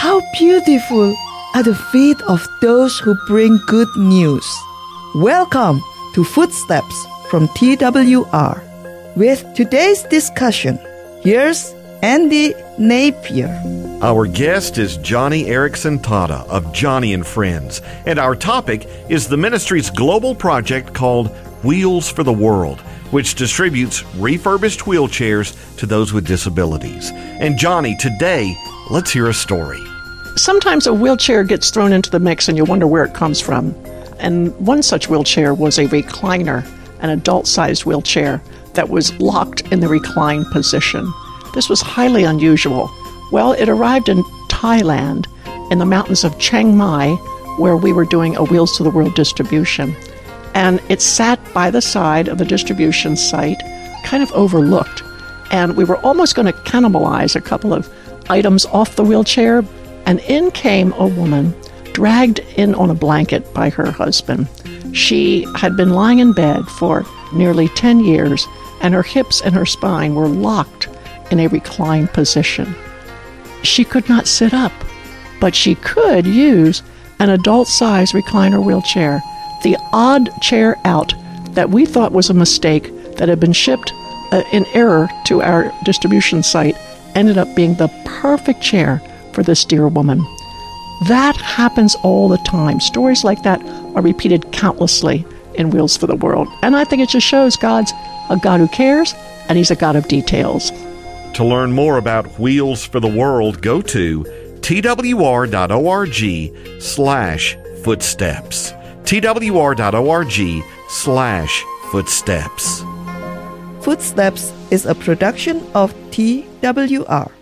How beautiful are the feet of those who bring good news. Welcome to Footsteps from TWR. With today's discussion, here's Andy Napier. Our guest is Joni Eareckson Tada of Joni and Friends, and our topic is the ministry's global project called Wheels for the World, which distributes refurbished wheelchairs to those with disabilities. And Joni, today, let's hear a story. Sometimes a wheelchair gets thrown into the mix and you wonder where it comes from. And one such wheelchair was a recliner, an adult-sized wheelchair that was locked in the recline position. This was highly unusual. Well, it arrived in Thailand, in the mountains of Chiang Mai, where we were doing a Wheels to the World distribution. And it sat by the side of the distribution site, kind of overlooked. And we were almost going to cannibalize a couple of items off the wheelchair. And in came a woman, dragged in on a blanket by her husband. She had been lying in bed for nearly 10 years, and her hips and her spine were locked in a reclined position. She could not sit up, but she could use an adult-sized recliner wheelchair. The odd chair out that we thought was a mistake that had been shipped in error to our distribution site ended up being the perfect chair for this dear woman. That happens all the time. Stories like that are repeated countlessly in Wheels for the World. And I think it just shows God's a God who cares, and He's a God of details. To learn more about Wheels for the World, go to twr.org/footsteps. twr.org/footsteps. Footsteps is a production of TWR.